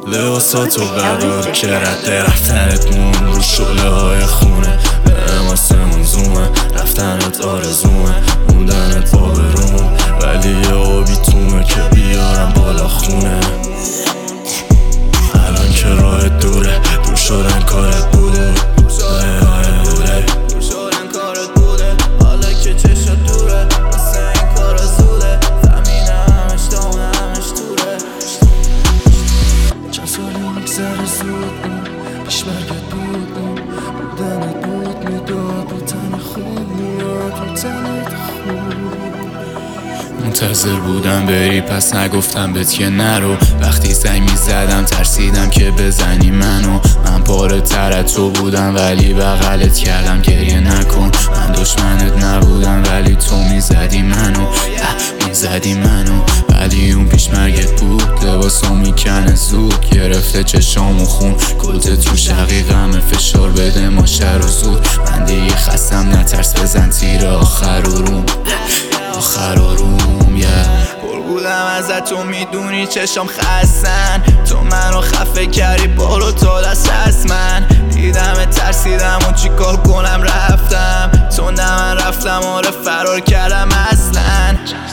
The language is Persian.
لباساتو بردار که رد رفتنت مون رو شعله های خونه. ماسمون زومه رفتنت آرزومه، موندنت بابروم، ولی یه آبی تومه که بیارم بالا خونه. الان که راهت دوره، دور شدن کارت بوده، دور شدن کارت بوده. حالا که چشات دوره واسه این کارا زوده، زمین همش دامه همش دوره. چند سالی میگذره زود، پیشمرگت بود، بودنت بود میداد، رو تن خون میاد، رو تنت خون. منتظر بودم بری پس نگفتم بهت که نرو. وقتی زنگ میزدم ترسیدم که بزنی منو. من پاره تر از تو بودم ولی بغلت کردم گریه نکن. من دشمنت نبودم ولی تو میزدی منو، میزدی منو. ولی اون پیشمرگت بود، لباسو میکنه زود، گرفته چشامو خون. کلت تو شقیقمه فشار بده ما شر و زود. من دیگه خستم نترس بزن تیر آخر و روم، آخر و روم. پر بودم ازت تو میدونی چشام خستن، تو منو خفه کردی بارو تا دست از من. دیدم ترسیدم و چی کار کنم رفتم، تو نه من رفتم آره فرار کردم اصلا.